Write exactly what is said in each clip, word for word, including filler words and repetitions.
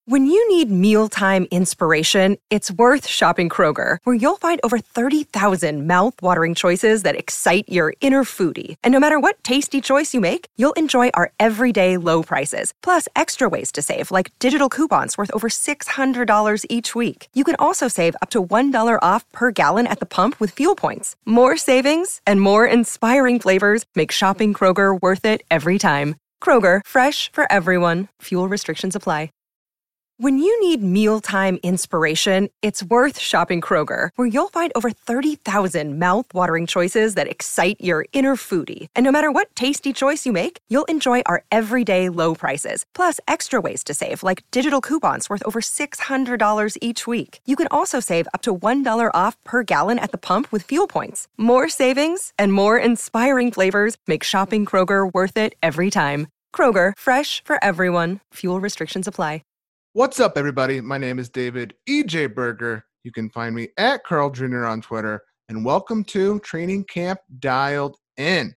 When you need mealtime inspiration, it's worth shopping Kroger, where you'll find over thirty thousand mouth-watering choices that excite your inner foodie. And no matter what tasty choice you make, you'll enjoy our everyday low prices, plus extra ways to save, like digital coupons worth over six hundred dollars each week. You can also save up to one dollar off per gallon at the pump with fuel points. More savings and more inspiring flavors make shopping Kroger worth it every time. Kroger, fresh for everyone. Fuel restrictions apply. When you need mealtime inspiration, it's worth shopping Kroger, where you'll find over thirty thousand mouth-watering choices that excite your inner foodie. And no matter what tasty choice you make, you'll enjoy our everyday low prices, plus extra ways to save, like digital coupons worth over six hundred dollars each week. You can also save up to one dollar off per gallon at the pump with fuel points. More savings and more inspiring flavors make shopping Kroger worth it every time. Kroger, fresh for everyone. Fuel restrictions apply. What's up, everybody? My name is David E J Berger. You can find me at Carl Junior on Twitter. And welcome to Training Camp Dialed In.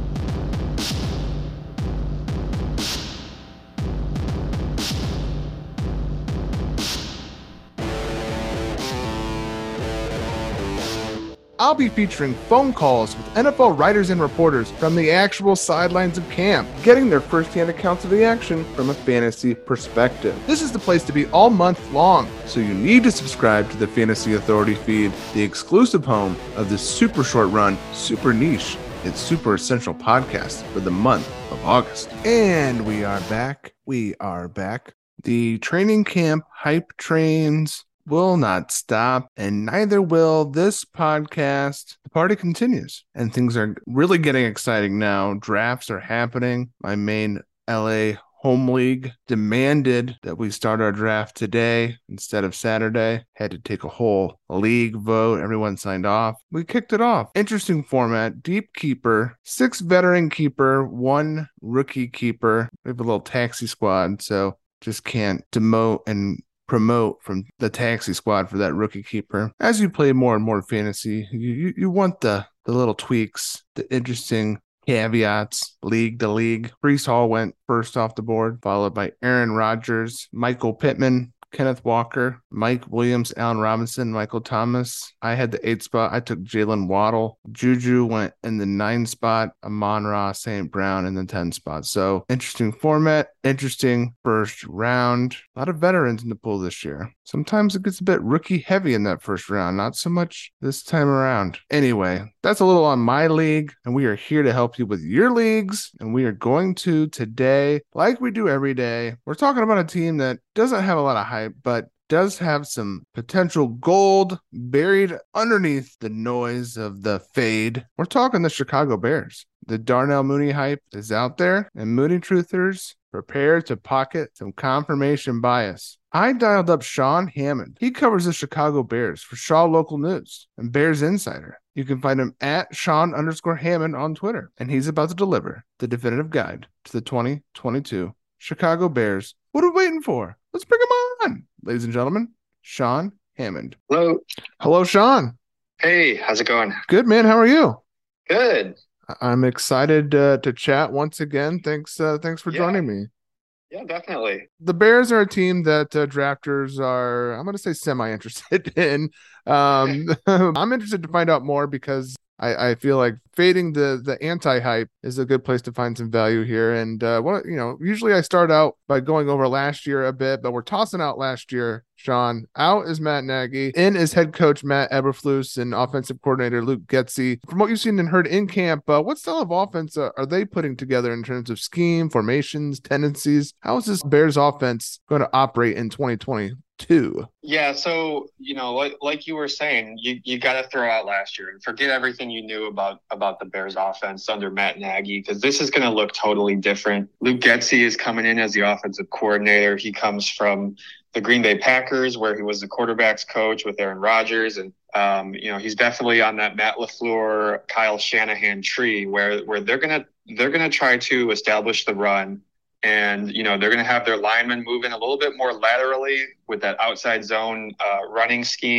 I'll be featuring phone calls with N F L writers and reporters from the actual sidelines of camp, getting their firsthand accounts of the action from a fantasy perspective. This is the place to be all month long, so you need to subscribe to the Fantasy Authority feed, the exclusive home of the super short run, super niche, and super essential podcast for the month of August. And we are back. We are back. The training camp hype trains will not stop, and neither will this podcast. The party continues, and things are really getting exciting now. Drafts are happening. My main L A home league demanded that we start our draft today instead of Saturday. Had to take a whole league vote. Everyone signed off. We kicked it off. Interesting format. Deep keeper, six veteran keeper, one rookie keeper. We have a little taxi squad, so just can't demote and promote from the taxi squad for that rookie keeper. As you play more and more fantasy, you, you, you want the, the little tweaks, the interesting caveats, league to league. Breece Hall went first off the board, followed by Aaron Rodgers, Michael Pittman, Kenneth Walker, Mike Williams, Allen Robinson, Michael Thomas. I had the eight spot. I took Jalen Waddle. Juju went in the nine spot. Amon-Ra, Saint Brown in the ten spot. So interesting format, interesting first round. A lot of veterans in the pool this year. Sometimes it gets a bit rookie heavy in that first round. Not so much this time around. Anyway, that's a little on my league, and we are here to help you with your leagues. And we are going to today, like we do every day, we're talking about a team that doesn't have a lot of hype, but does have some potential gold buried underneath the noise of the fade. We're talking the Chicago Bears. The Darnell Mooney hype is out there, and Mooney truthers, prepare to pocket some confirmation bias. I dialed up Sean Hammond. He covers the Chicago Bears for Shaw Local News and Bears Insider. You can find him at Sean underscore Hammond on Twitter, and he's about to deliver the definitive guide to the twenty twenty-two Chicago Bears. What are we waiting for? Let's bring him on, ladies and gentlemen. Sean Hammond. Hello. Hello, Sean. Hey, how's it going? Good, man. How are you? Good. I'm excited uh, to chat once again. Thanks, uh, thanks for Yeah. joining me. Yeah, definitely. The Bears are a team that uh, drafters are, I'm going to say, semi-interested in. Um, I'm interested to find out more because I, I feel like fading the the anti-hype is a good place to find some value here. And uh, what you know, usually I start out by going over last year a bit, but we're tossing out last year. Sean, out is Matt Nagy, in is head coach Matt Eberflus and offensive coordinator Luke Getsy. From what you've seen and heard in camp, uh, what style of offense uh, are they putting together in terms of scheme, formations, tendencies? How is this Bears offense going to operate in twenty twenty-two? Yeah, so, you know, like like you were saying, you, you got to throw out last year and forget everything you knew about, about the Bears offense under Matt Nagy, because this is going to look totally different. Luke Getsy is coming in as the offensive coordinator. He comes from the Green Bay Packers, where he was the quarterback's coach with Aaron Rodgers. And, um, you know, he's definitely on that Matt LaFleur, Kyle Shanahan tree where, where they're going to, they're going to try to establish the run. And, you know, they're going to have their linemen moving a little bit more laterally with that outside zone uh, running scheme.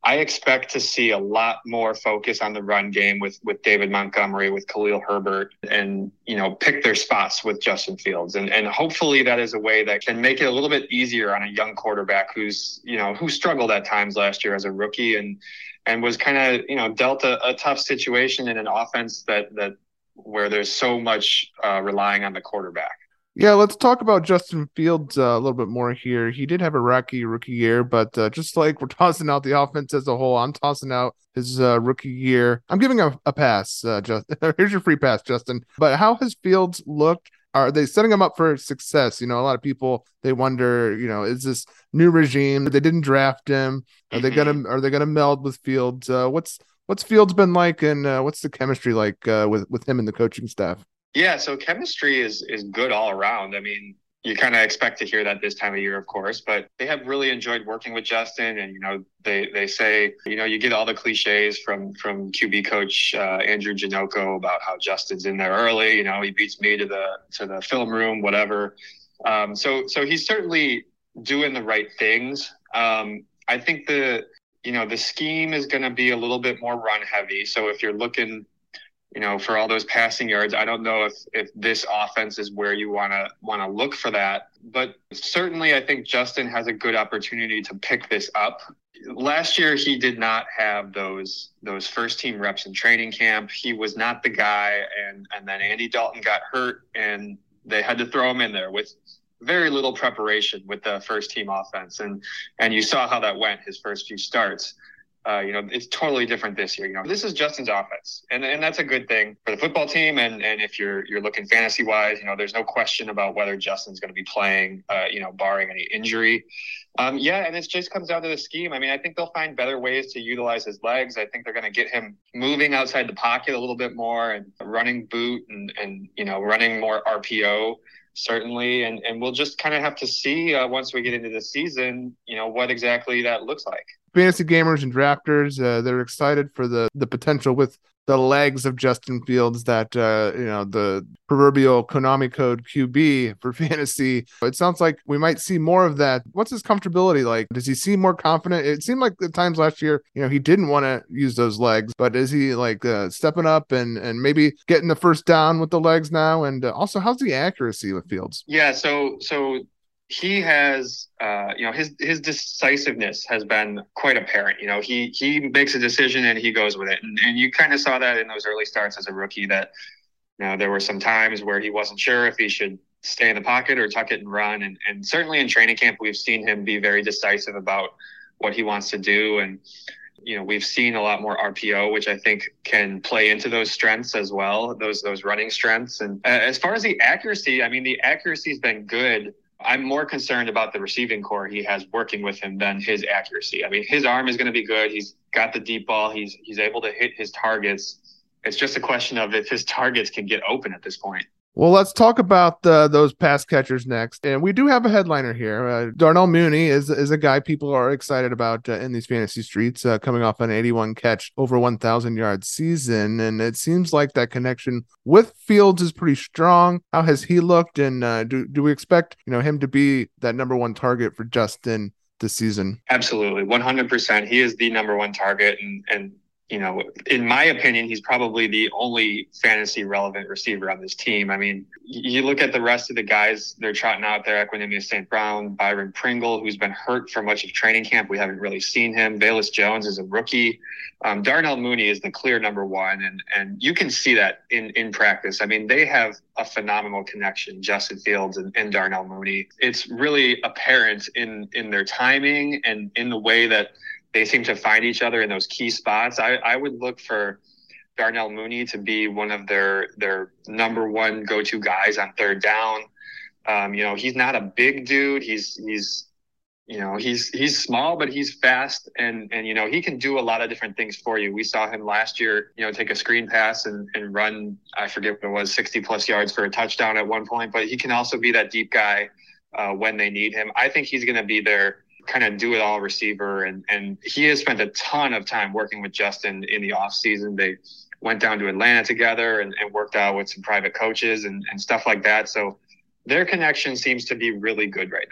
I expect to see a lot more focus on the run game with, with David Montgomery, with Khalil Herbert, and, you know, pick their spots with Justin Fields. And, and hopefully that is a way that can make it a little bit easier on a young quarterback who's, you know, who struggled at times last year as a rookie and, and was kind of, you know, dealt a, a tough situation in an offense that, that where there's so much uh, relying on the quarterback. Yeah, let's talk about Justin Fields uh, a little bit more here. He did have a rocky rookie year, but uh, just like we're tossing out the offense as a whole, I'm tossing out his uh, rookie year. I'm giving a, a pass. Uh, just here's your free pass, Justin. But how has Fields looked? Are they setting him up for success? You know, a lot of people, they wonder, you know, is this new regime? They didn't draft him. Are they gonna are they gonna meld with Fields? Uh, what's what's Fields been like, and uh, what's the chemistry like uh, with with him and the coaching staff? Yeah, so chemistry is is good all around. I mean, you kind of expect to hear that this time of year, of course, but they have really enjoyed working with Justin. And, you know, they, they say, you know, you get all the cliches from, from Q B coach uh, Andrew Janocko about how Justin's in there early, you know, he beats me to the, to the film room, whatever. Um, so, so he's certainly doing the right things. Um, I think the, you know, the scheme is going to be a little bit more run heavy. So if you're looking, you know, for all those passing yards, I don't know if, if this offense is where you want to want to look for that. But certainly I think Justin has a good opportunity to pick this up. Last year, he did not have those those first team reps in training camp. He was not the guy. And, and then Andy Dalton got hurt and they had to throw him in there with very little preparation with the first team offense. And, and you saw how that went his first few starts. Uh, you know, it's totally different this year. You know, this is Justin's offense, and and that's a good thing for the football team. And and if you're you're looking fantasy wise, you know, there's no question about whether Justin's going to be playing. Uh, you know, barring any injury. Um, yeah, and it just comes down to the scheme. I mean, I think they'll find better ways to utilize his legs. I think they're going to get him moving outside the pocket a little bit more and running boot and and you know running more R P O. Certainly, and and we'll just kind of have to see uh, once we get into the season, you know, what exactly that looks like. Fantasy gamers and drafters, uh, they're excited for the the potential with the legs of Justin Fields, that, uh, you know, the proverbial Konami code Q B for fantasy. It sounds like we might see more of that. What's his comfortability like? Does he seem more confident? It seemed like at times last year, you know, he didn't want to use those legs, but is he like uh, stepping up and, and maybe getting the first down with the legs now? And uh, also, how's the accuracy with Fields? Yeah, so so he has, uh, you know, his his decisiveness has been quite apparent. You know, he he makes a decision and he goes with it. And, and you kind of saw that in those early starts as a rookie, that, you know, there were some times where he wasn't sure if he should stay in the pocket or tuck it and run. And, and certainly in training camp, we've seen him be very decisive about what he wants to do. And, you know, we've seen a lot more R P O, which I think can play into those strengths as well, those those running strengths. And uh, as far as the accuracy, I mean, the accuracy has been good. I'm more concerned about the receiving core he has working with him than his accuracy. I mean, his arm is going to be good. He's got the deep ball. He's he's able to hit his targets. It's just a question of if his targets can get open at this point. Well, let's talk about uh, those pass catchers next. And we do have a headliner here. Uh, Darnell Mooney is is a guy people are excited about uh, in these fantasy streets, uh, coming off an eighty-one catch, over one thousand yard season. And it seems like that connection with Fields is pretty strong. How has he looked? And uh, do, do we expect, you know, him to be that number one target for Justin this season? Absolutely. one hundred percent. He is the number one target. And, and you know, in my opinion, he's probably the only fantasy relevant receiver on this team. I mean, you look at the rest of the guys they're trotting out there: Equanimeous Saint Brown, Byron Pringle, who's been hurt for much of training camp. We haven't really seen him. Velus Jones is a rookie. Um, Darnell Mooney is the clear number one. And, and you can see that in, in practice. I mean, they have a phenomenal connection, Justin Fields and, and Darnell Mooney. It's really apparent in, in their timing and in the way that they seem to find each other in those key spots. I, I would look for Darnell Mooney to be one of their their number one go-to guys on third down. Um, you know, he's not a big dude. He's he's you know he's he's small, but he's fast, and and you know he can do a lot of different things for you. We saw him last year, you know, take a screen pass and and run, I forget what it was, sixty plus yards for a touchdown at one point. But he can also be that deep guy uh, when they need him. I think he's going to be their kind of do it all receiver. And, and he has spent a ton of time working with Justin in the off season. They went down to Atlanta together and, and worked out with some private coaches and, and stuff like that. So their connection seems to be really good right now.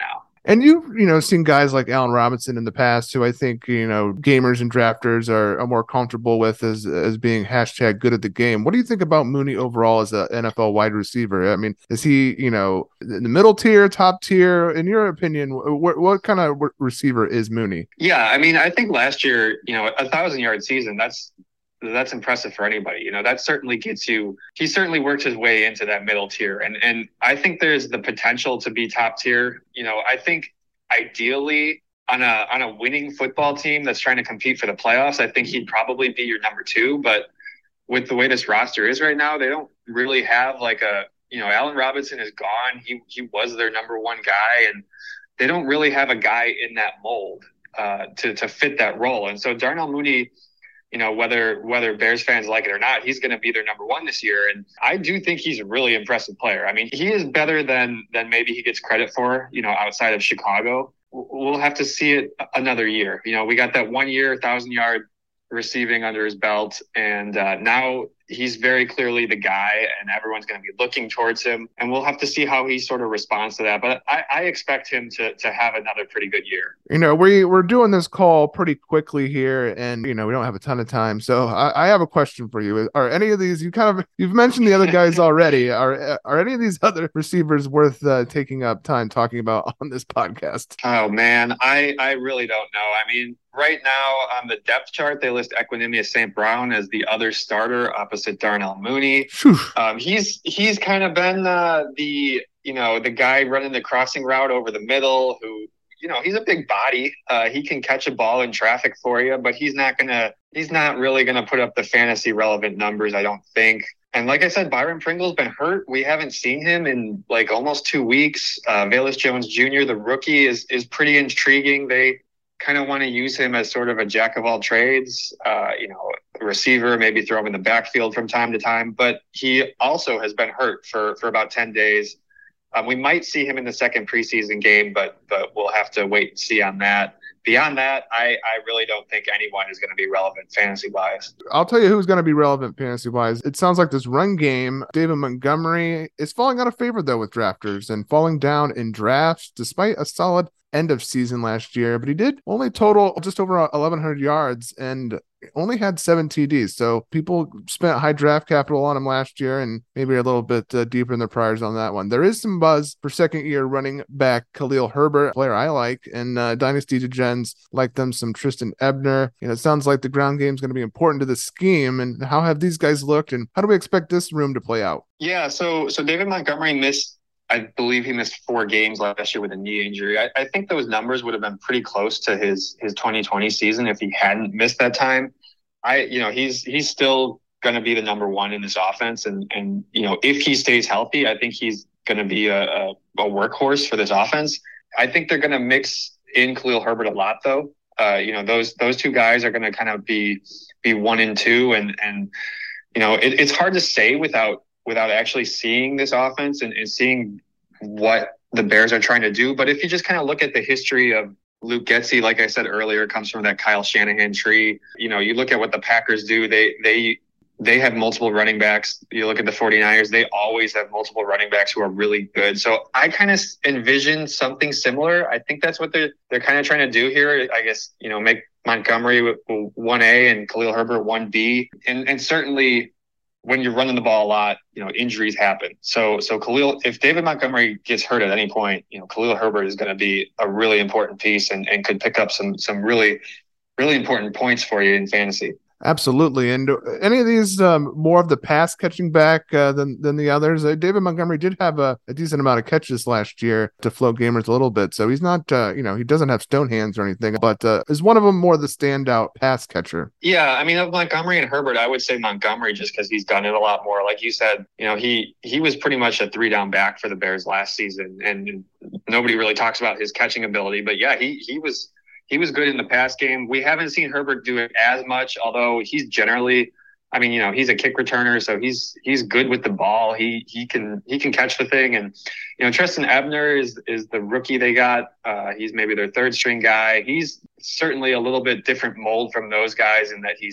And you've, you know, seen guys like Allen Robinson in the past who I think, you know, gamers and drafters are, are more comfortable with as as being hashtag good at the game. What do you think about Mooney overall as an N F L wide receiver? I mean, is he, you know, in the middle tier, top tier? In your opinion, what, what kind of receiver is Mooney? Yeah, I mean, I think last year, you know, a thousand yard season, that's that's impressive for anybody. You know, that certainly gets you, he certainly worked his way into that middle tier. And, and I think there's the potential to be top tier. You know, I think ideally on a, on a winning football team that's trying to compete for the playoffs, I think he'd probably be your number two. But with the way this roster is right now, they don't really have like a, you know, Allen Robinson is gone. He, he was their number one guy, and they don't really have a guy in that mold uh, to, to fit that role. And so Darnell Mooney, you know, whether whether Bears fans like it or not, he's going to be their number one this year. And I do think he's a really impressive player. I mean, he is better than than maybe he gets credit for, you know, outside of Chicago. We'll have to see it another year. You know, we got that one year, thousand yard receiving under his belt. And uh, now he's very clearly the guy, and everyone's going to be looking towards him. And we'll have to see how he sort of responds to that. But I, I expect him to to have another pretty good year. You know, we, we're doing this call pretty quickly here, and, you know, we don't have a ton of time. So I, I have a question for you. Are any of these, you kind of, you've mentioned the other guys already. Are are any of these other receivers worth uh, taking up time talking about on this podcast? Oh, man, I, I really don't know. I mean, right now on the depth chart, they list Equanimeous Saint Brown as the other starter opposite Darnell Mooney. Um, he's he's kind of been uh, the, you know, the guy running the crossing route over the middle who, you know, he's a big body. Uh, he can catch a ball in traffic for you, but he's not going to, he's not really going to put up the fantasy relevant numbers, I don't think. And like I said, Byron Pringle's been hurt. We haven't seen him in like almost two weeks. Uh, Velus Jones Junior, the rookie, is is pretty intriguing. They kind of want to use him as sort of a jack of all trades, uh, you know, a receiver, maybe throw him in the backfield from time to time. But he also has been hurt for, for about ten days. Um, we might see him in the second preseason game, but but we'll have to wait and see on that. Beyond that, I, I really don't think anyone is going to be relevant fantasy-wise. I'll tell you who's going to be relevant fantasy-wise. It sounds like this run game, David Montgomery, is falling out of favor, though, with drafters and falling down in drafts despite a solid end of season last year. But he did only total just over eleven hundred yards and only had seven T Ds. So people spent high draft capital on him last year and maybe a little bit uh, deeper in their priors on that one. There is some buzz for second year running back Khalil Herbert, a player I like, and uh, Dynasty Degens like them some Tristan Ebner. You know, it sounds like the ground game is going to be important to the scheme. And how have these guys looked, and how do we expect this room to play out? Yeah, so so David Montgomery missed, I believe he missed four games last year with a knee injury. I, I think those numbers would have been pretty close to his his twenty twenty season if he hadn't missed that time. I, you know, he's he's still going to be the number one in this offense, and and you know, if he stays healthy, I think he's going to be a, a, a workhorse for this offense. I think they're going to mix in Khalil Herbert a lot, though. Uh, you know, those those two guys are going to kind of be be one and two, and and you know, it, it's hard to say without. without actually seeing this offense and, and seeing what the Bears are trying to do. But if you just kind of look at the history of Luke Getsy, like I said earlier, comes from that Kyle Shanahan tree. You know, you look at what the Packers do. They they they have multiple running backs. You look at the 49ers, they always have multiple running backs who are really good. So I kind of envision something similar. I think that's what they're, they're kind of trying to do here. I guess, you know, make Montgomery one A and Khalil Herbert one B. And, and certainly, when you're running the ball a lot, you know, injuries happen. So, so Khalil, if David Montgomery gets hurt at any point, you know, Khalil Herbert is going to be a really important piece and, and could pick up some, some really, really important points for you in fantasy. Absolutely. And any of these um, more of the pass catching back uh, than than the others? Uh, David Montgomery did have a, a decent amount of catches last year to flow gamers a little bit. So he's not, uh, you know, he doesn't have stone hands or anything, but uh, is one of them more the standout pass catcher? Yeah. I mean, of Montgomery and Herbert, I would say Montgomery just because he's done it a lot more. Like you said, you know, he, he was pretty much a three down back for the Bears last season, and nobody really talks about his catching ability, but yeah, he, he was, He was good in the pass game. We haven't seen Herbert do it as much, although he's generally, I mean, you know, he's a kick returner, so he's he's good with the ball. He he can he can catch the thing, and you know, Tristan Ebner is is the rookie they got. Uh, he's maybe their third string guy. He's certainly a little bit different mold from those guys in that he's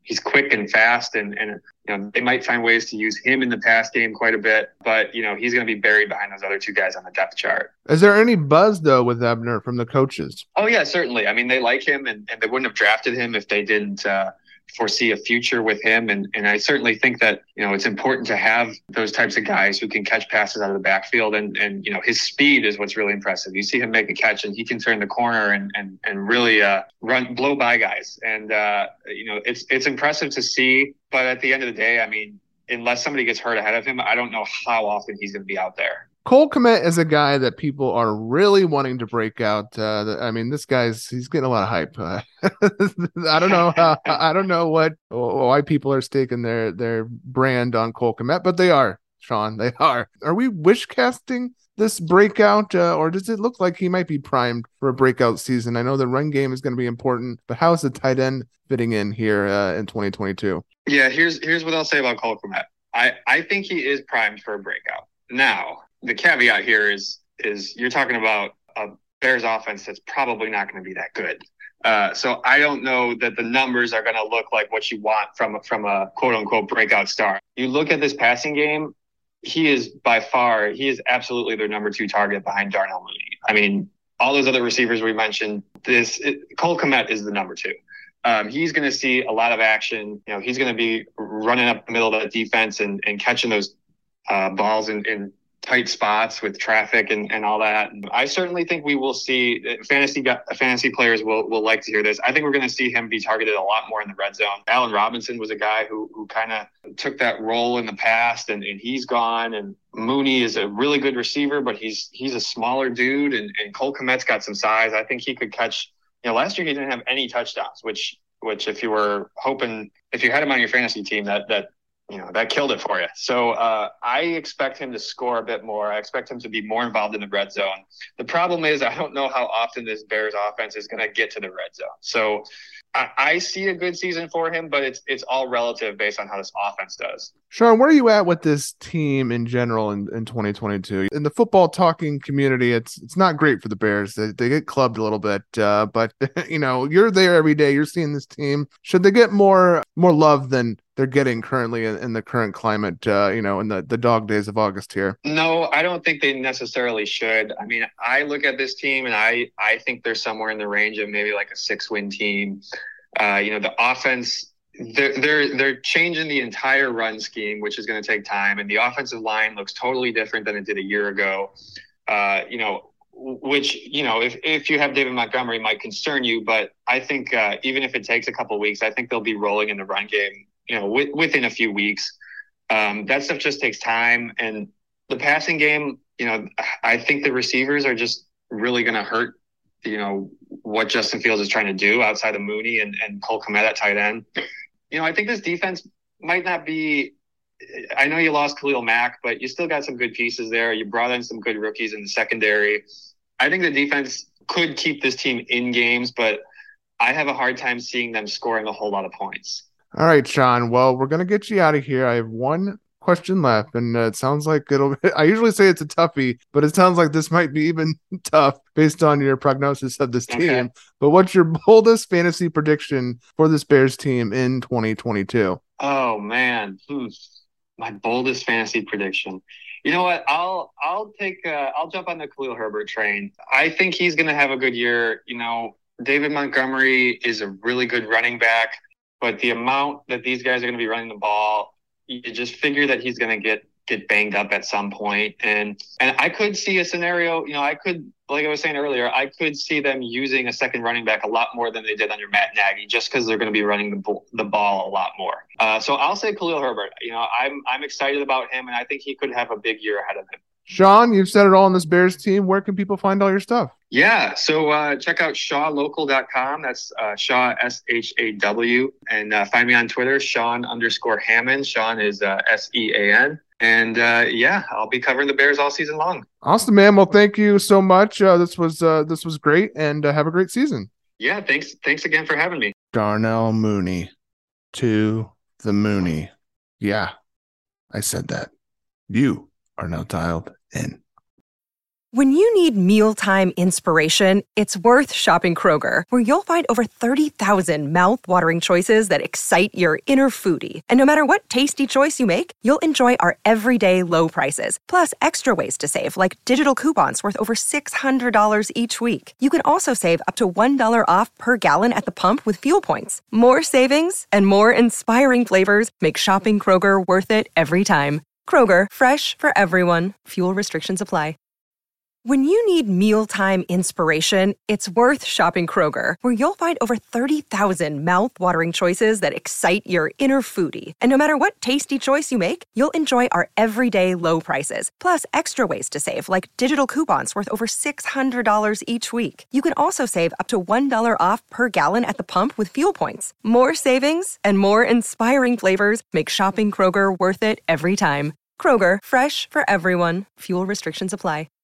he's quick and fast, and, and you know, they might find ways to use him in the pass game quite a bit, but you know, he's going to be buried behind those other two guys on the depth chart. Is there any buzz though with Ebner from the coaches? Oh yeah, certainly. I mean, they like him, and, and they wouldn't have drafted him if they didn't uh, foresee a future with him. And, and I certainly think that, you know, it's important to have those types of guys who can catch passes out of the backfield. And, and you know, his speed is what's really impressive. You see him make a catch and he can turn the corner and, and, and really uh, run, blow by guys. And, uh, you know, it's, it's impressive to see. But at the end of the day, I mean, unless somebody gets hurt ahead of him, I don't know how often he's going to be out there. Cole Kmet is a guy that people are really wanting to break out. Uh, I mean, this guy's he's getting a lot of hype. Uh, I don't know how, I don't know what why people are staking their their brand on Cole Kmet, but they are, Sean. They are. Are we wish casting this breakout, uh, or does it look like he might be primed for a breakout season? I know the run game is going to be important, but how is the tight end fitting in here uh, in twenty twenty-two? Yeah, here's here's what I'll say about Cole Kmet. I I think he is primed for a breakout. Now, the caveat here is is you're talking about a Bears offense that's probably not going to be that good. Uh, so I don't know that the numbers are going to look like what you want from from a quote unquote breakout star. You look at this passing game, he is by far, he is absolutely their number two target behind Darnell Mooney. I mean, all those other receivers we mentioned, this it, Cole Kmet is the number two. Um, he's going to see a lot of action. You know, he's going to be running up the middle of the defense and, and catching those uh, balls in, in tight spots with traffic and, and all that. I certainly think we will see fantasy fantasy players will, will like to hear this. I think we're going to see him be targeted a lot more in the red zone. Allen Robinson was a guy who who kind of took that role in the past, and, and he's gone. And Mooney is a really good receiver, but he's he's a smaller dude. And, and Cole Kmet's got some size. I think he could catch. You know, last year he didn't have any touchdowns, which which if you were hoping, if you had him on your fantasy team, that that you know, that killed it for you. So uh, I expect him to score a bit more. I expect him to be more involved in the red zone. The problem is I don't know how often this Bears offense is going to get to the red zone. So I, I see a good season for him, but it's it's all relative based on how this offense does. Sean, where are you at with this team in general in, in twenty twenty-two? In the football talking community, it's it's not great for the Bears. They, they get clubbed a little bit, uh, but you know, you're there every day. You're seeing this team. Should they get more more love than they're getting currently in, in the current climate, uh, you know, in the, the dog days of August here? No, I don't think they necessarily should. I mean, I look at this team and I, I think they're somewhere in the range of maybe like a six win team. Uh, you know, the offense, they're, they're, they're changing the entire run scheme, which is going to take time. And the offensive line looks totally different than it did a year ago. Uh, you know, which, you know, if, if you have David Montgomery might concern you, but I think uh, even if it takes a couple of weeks, I think they'll be rolling in the run game, you know, w- within a few weeks. Um, that stuff just takes time. And the passing game, you know, I think the receivers are just really going to hurt, you know, what Justin Fields is trying to do outside of Mooney and, and Cole Kmet at tight end. You know, I think this defense might not be, I know you lost Khalil Mack, but you still got some good pieces there. You brought in some good rookies in the secondary. I think the defense could keep this team in games, but I have a hard time seeing them scoring a whole lot of points. All right, Sean. Well, we're going to get you out of here. I have one question left, and uh, it sounds like it'll – I usually say it's a toughie, but it sounds like this might be even tough based on your prognosis of this team. Okay. But what's your boldest fantasy prediction for this Bears team in twenty twenty-two? Oh, man. Hmm. My boldest fantasy prediction. You know what? I'll I'll take uh, I'll jump on the Khalil Herbert train. I think he's going to have a good year. You know, David Montgomery is a really good running back. But the amount that these guys are going to be running the ball, you just figure that he's going to get get banged up at some point. And and I could see a scenario, you know, I could, like I was saying earlier, I could see them using a second running back a lot more than they did under Matt Nagy, just because they're going to be running the the ball a lot more. Uh, so I'll say Khalil Herbert. You know, I'm I'm excited about him, and I think he could have a big year ahead of him. Sean, you've said it all on this Bears team. Where can people find all your stuff? Yeah, so uh, check out shaw local dot com. That's uh, Shaw, S H A W. And uh, find me on Twitter, Sean underscore Hammond. Sean is uh, S E A N. And uh, yeah, I'll be covering the Bears all season long. Awesome, man. Well, thank you so much. Uh, this was uh, this was great, and uh, have a great season. Yeah, thanks. Thanks again for having me. Darnell Mooney to the Mooney. Yeah, I said that. You are now dialed in. When you need mealtime inspiration, it's worth shopping Kroger, where you'll find over thirty thousand mouth-watering choices that excite your inner foodie. And no matter what tasty choice you make, you'll enjoy our everyday low prices, plus extra ways to save, like digital coupons worth over six hundred dollars each week. You can also save up to one dollar off per gallon at the pump with fuel points. More savings and more inspiring flavors make shopping Kroger worth it every time. Kroger, fresh for everyone. Fuel restrictions apply. When you need mealtime inspiration, it's worth shopping Kroger, where you'll find over thirty thousand mouth-watering choices that excite your inner foodie. And no matter what tasty choice you make, you'll enjoy our everyday low prices, plus extra ways to save, like digital coupons worth over six hundred dollars each week. You can also save up to one dollar off per gallon at the pump with fuel points. More savings and more inspiring flavors make shopping Kroger worth it every time. Kroger, fresh for everyone. Fuel restrictions apply.